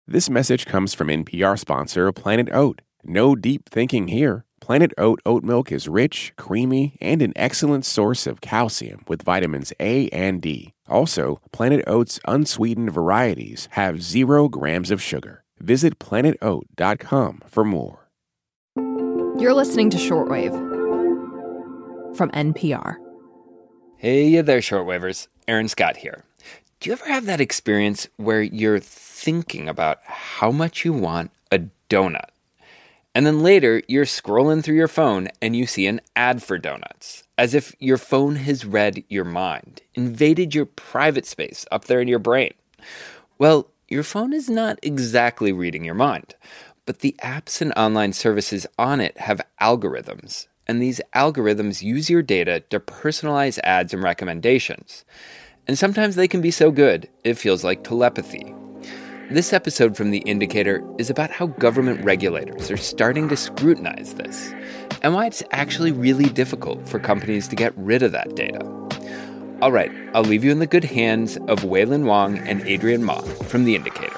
This message comes from NPR sponsor Planet Oat. No deep thinking here. Planet Oat oat milk is rich, creamy, and an excellent source of calcium with vitamins A and D. Also, Planet Oat's unsweetened varieties have 0 grams of sugar. Visit planetoat.com for more. You're listening to Shortwave from NPR. Hey there, Shortwavers. Aaron Scott here. Do you ever have that experience where you're thinking about how much you want a donut? And then later, you're scrolling through your phone and you see an ad for donuts, as if your phone has read your mind, invaded your private space up there in your brain. Well, your phone is not exactly reading your mind, but the apps and online services on it have algorithms, and these algorithms use your data to personalize ads and recommendations. And sometimes they can be so good, it feels like telepathy. This episode from The Indicator is about how government regulators are starting to scrutinize this, and why it's actually really difficult for companies to get rid of that data. All right, I'll leave you in the good hands of Wailin Wong and Adrian Ma from The Indicator.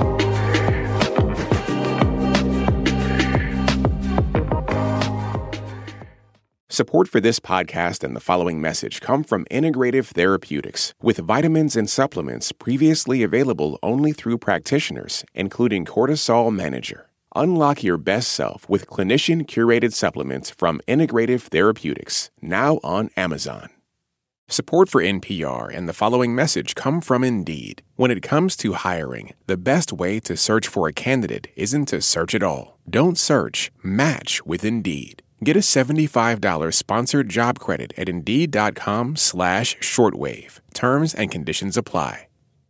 Support for this podcast and the following message come from Integrative Therapeutics, with vitamins and supplements previously available only through practitioners, including Cortisol Manager. Unlock your best self with clinician-curated supplements from Integrative Therapeutics, now on Amazon. Support for NPR and the following message come from Indeed. When it comes to hiring, the best way to search for a candidate isn't to search at all. Don't search, match with Indeed. Get a $75 sponsored job credit at Indeed.com/shortwave. Terms and conditions apply.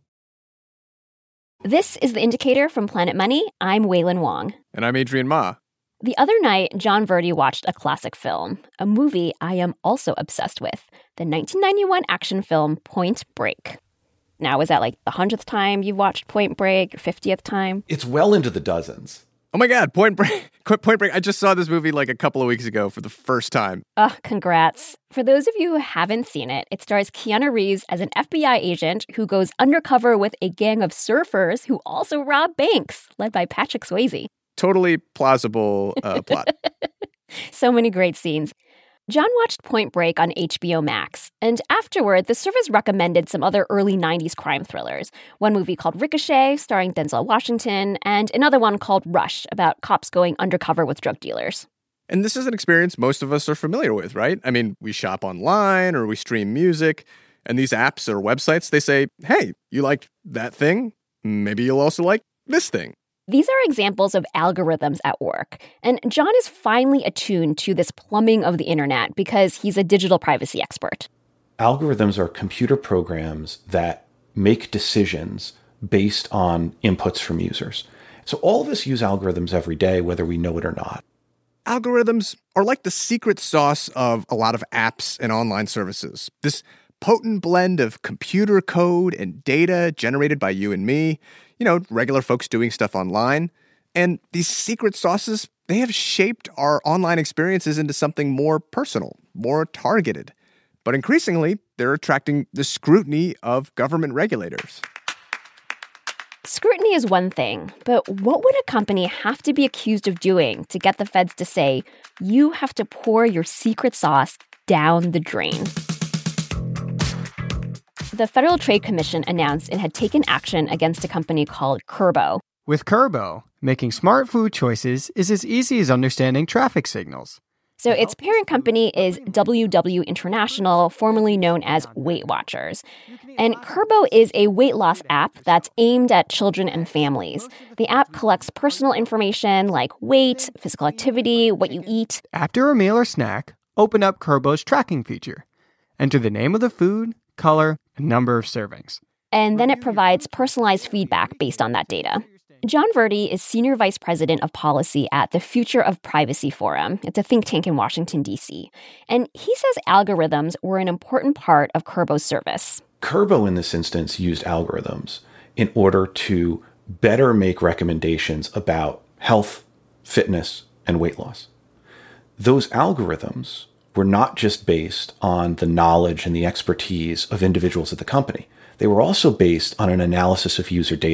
This is The Indicator from Planet Money. I'm Wailin Wong. And I'm Adrian Ma. The other night, John Verdi watched a classic film, a movie I am also obsessed with, the 1991 action film Point Break. Now, is that like the 100th time you've watched Point Break, or 50th time? It's well into the dozens. Oh my God, Point Break. Point Break. I just saw this movie like a couple of weeks ago for the first time. Congrats. For those of you who haven't seen it, it stars Keanu Reeves as an FBI agent who goes undercover with a gang of surfers who also rob banks, led by Patrick Swayze. Totally plausible plot. So many great scenes. John watched Point Break on HBO Max, and afterward, the service recommended some other early 90s crime thrillers. One movie called Ricochet, starring Denzel Washington, and another one called Rush, about cops going undercover with drug dealers. And this is an experience most of us are familiar with, right? I mean, we shop online or we stream music, and these apps or websites, they say, hey, you liked that thing? Maybe you'll also like this thing. These are examples of algorithms at work, and John is finally attuned to this plumbing of the internet because he's a digital privacy expert. Algorithms are computer programs that make decisions based on inputs from users. So all of us use algorithms every day, whether we know it or not. Algorithms are like the secret sauce of a lot of apps and online services. This potent blend of computer code and data generated by you and me, regular folks doing stuff online. And these secret sauces, they have shaped our online experiences into something more personal, more targeted. But increasingly, they're attracting the scrutiny of government regulators. Scrutiny is one thing, but what would a company have to be accused of doing to get the feds to say, you have to pour your secret sauce down the drain? The Federal Trade Commission announced it had taken action against a company called Kurbo. With Kurbo, making smart food choices is as easy as understanding traffic signals. So its parent company is WW International, formerly known as Weight Watchers. And Kurbo is a weight loss app that's aimed at children and families. The app collects personal information like weight, physical activity, what you eat. After a meal or snack, open up Kurbo's tracking feature. Enter the name of the food, color, and number of servings. And then it provides personalized feedback based on that data. John Verdi is Senior Vice President of Policy at the Future of Privacy Forum. It's a think tank in Washington, D.C. And he says algorithms were an important part of Kurbo's service. Kurbo, in this instance, used algorithms in order to better make recommendations about health, fitness, and weight loss. Those algorithms were not just based on the knowledge and the expertise of individuals at the company. They were also based on an analysis of user data.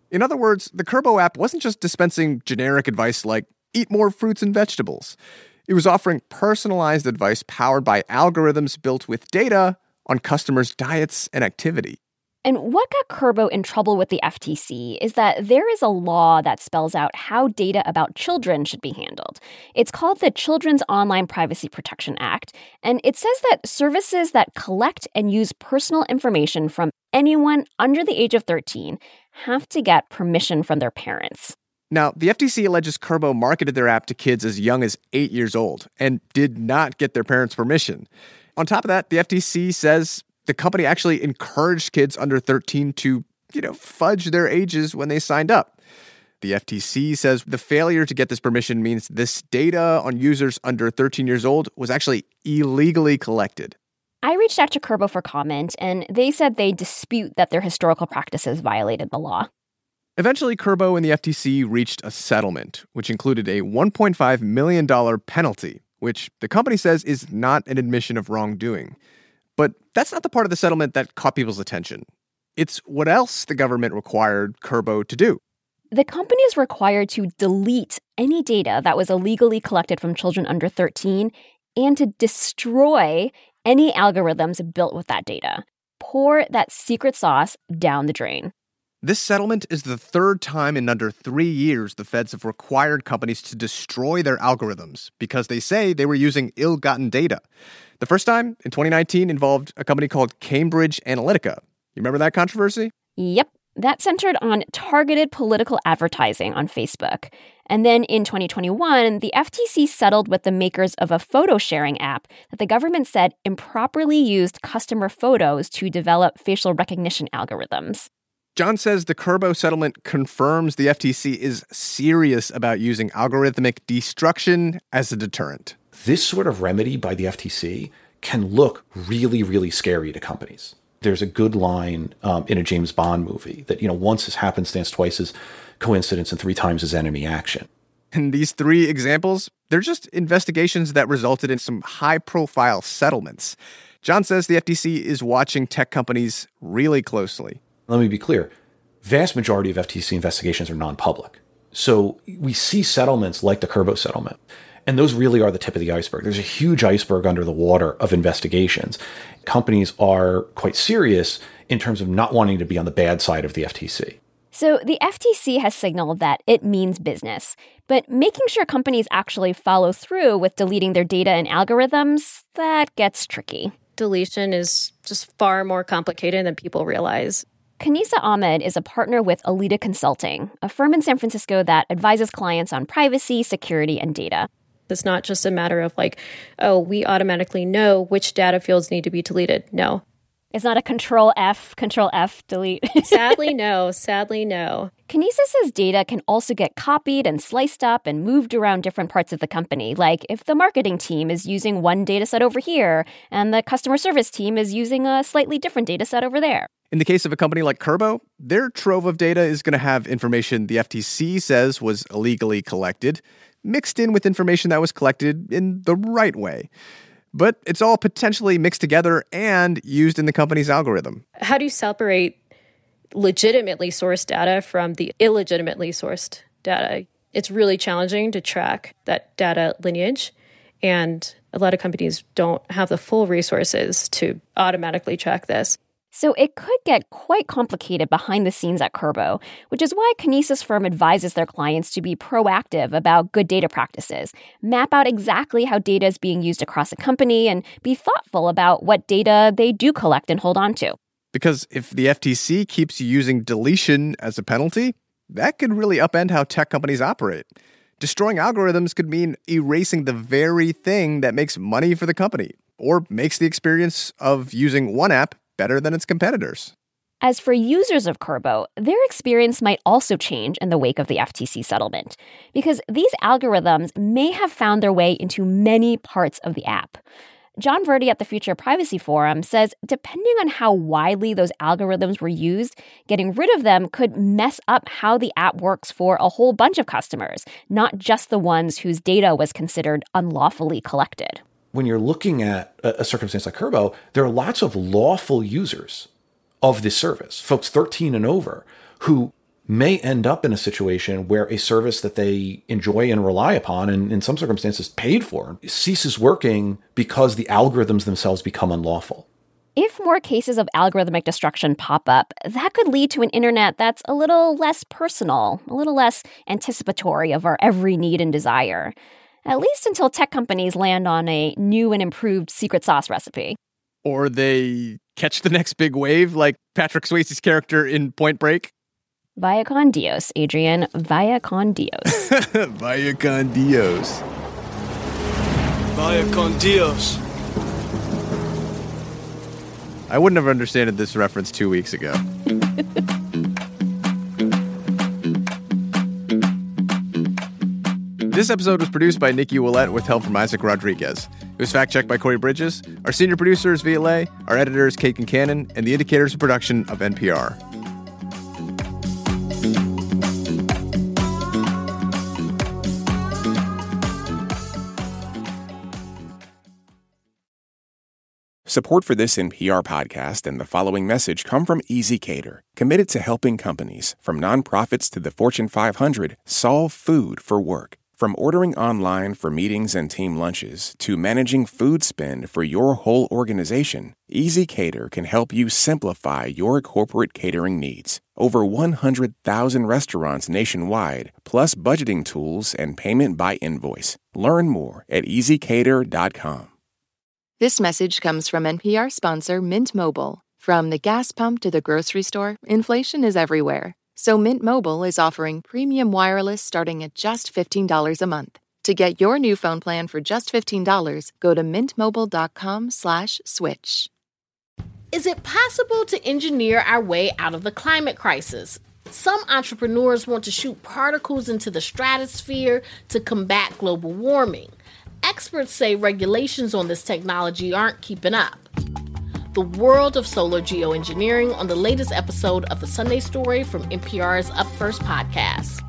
In other words, the Kurbo app wasn't just dispensing generic advice like, eat more fruits and vegetables. It was offering personalized advice powered by algorithms built with data on customers' diets and activity. And what got Kurbo in trouble with the FTC is that there is a law that spells out how data about children should be handled. It's called the Children's Online Privacy Protection Act, and it says that services that collect and use personal information from anyone under the age of 13 have to get permission from their parents. Now, the FTC alleges Kurbo marketed their app to kids as young as 8 years old and did not get their parents' permission. On top of that, the FTC says the company actually encouraged kids under 13 to, fudge their ages when they signed up. The FTC says the failure to get this permission means this data on users under 13 years old was actually illegally collected. I reached out to Kurbo for comment, and they said they dispute that their historical practices violated the law. Eventually, Kurbo and the FTC reached a settlement, which included a $1.5 million penalty, which the company says is not an admission of wrongdoing. But that's not the part of the settlement that caught people's attention. It's what else the government required Kurbo to do. The company is required to delete any data that was illegally collected from children under 13 and to destroy any algorithms built with that data. Pour that secret sauce down the drain. This settlement is the third time in under 3 years the feds have required companies to destroy their algorithms because they say they were using ill-gotten data. The first time, in 2019, involved a company called Cambridge Analytica. You remember that controversy? Yep. That centered on targeted political advertising on Facebook. And then in 2021, the FTC settled with the makers of a photo-sharing app that the government said improperly used customer photos to develop facial recognition algorithms. John says the Kurbo settlement confirms the FTC is serious about using algorithmic destruction as a deterrent. This sort of remedy by the FTC can look really, really scary to companies. There's a good line in a James Bond movie that, once is happenstance, twice is coincidence, and 3 times is enemy action. And these 3 examples, they're just investigations that resulted in some high-profile settlements. John says the FTC is watching tech companies really closely. Let me be clear. Vast majority of FTC investigations are non-public. So we see settlements like the Kurbo settlement, and those really are the tip of the iceberg. There's a huge iceberg under the water of investigations. Companies are quite serious in terms of not wanting to be on the bad side of the FTC. So the FTC has signaled that it means business, but making sure companies actually follow through with deleting their data and algorithms, that gets tricky. Deletion is just far more complicated than people realize. Kanisa Ahmed is a partner with Alita Consulting, a firm in San Francisco that advises clients on privacy, security, and data. It's not just a matter of we automatically know which data fields need to be deleted. No. It's not a Control F, delete. Sadly, no. Kanisa says data can also get copied and sliced up and moved around different parts of the company. Like if the marketing team is using one data set over here and the customer service team is using a slightly different data set over there. In the case of a company like Kurbo, their trove of data is going to have information the FTC says was illegally collected, mixed in with information that was collected in the right way. But it's all potentially mixed together and used in the company's algorithm. How do you separate legitimately sourced data from the illegitimately sourced data? It's really challenging to track that data lineage, and a lot of companies don't have the full resources to automatically track this. So it could get quite complicated behind the scenes at Kurbo, which is why Kanisa's firm advises their clients to be proactive about good data practices, map out exactly how data is being used across a company, and be thoughtful about what data they do collect and hold on to. Because if the FTC keeps using deletion as a penalty, that could really upend how tech companies operate. Destroying algorithms could mean erasing the very thing that makes money for the company, or makes the experience of using one app better than its competitors. As for users of Kurbo, their experience might also change in the wake of the FTC settlement, because these algorithms may have found their way into many parts of the app. John Verdi at the Future Privacy Forum says depending on how widely those algorithms were used, getting rid of them could mess up how the app works for a whole bunch of customers, not just the ones whose data was considered unlawfully collected. When you're looking at a circumstance like Kurbo, there are lots of lawful users of this service, folks 13 and over, who may end up in a situation where a service that they enjoy and rely upon, and in some circumstances paid for, ceases working because the algorithms themselves become unlawful. If more cases of algorithmic destruction pop up, that could lead to an internet that's a little less personal, a little less anticipatory of our every need and desire. At least until tech companies land on a new and improved secret sauce recipe. Or they catch the next big wave like Patrick Swayze's character in Point Break. Vaya con Dios, Adrian. Vaya con Dios. Vaya con Dios. Vaya con Dios. I wouldn't have understood this reference 2 weeks ago. This episode was produced by Nikki Willett with help from Isaac Rodriguez. It was fact-checked by Corey Bridges. Our senior producer is Violette. Our editor is Kate Concannon. And The Indicator is a production of NPR. Support for this NPR podcast and the following message come from ezCater, committed to helping companies, from nonprofits to the Fortune 500, solve food for work. From ordering online for meetings and team lunches to managing food spend for your whole organization, ezCater can help you simplify your corporate catering needs. Over 100,000 restaurants nationwide, plus budgeting tools and payment by invoice. Learn more at ezCater.com. This message comes from NPR sponsor Mint Mobile. From the gas pump to the grocery store, inflation is everywhere. So Mint Mobile is offering premium wireless starting at just $15 a month. To get your new phone plan for just $15, go to mintmobile.com/switch. Is it possible to engineer our way out of the climate crisis? Some entrepreneurs want to shoot particles into the stratosphere to combat global warming. Experts say regulations on this technology aren't keeping up. The world of solar geoengineering on the latest episode of The Sunday Story from NPR's Up First podcast.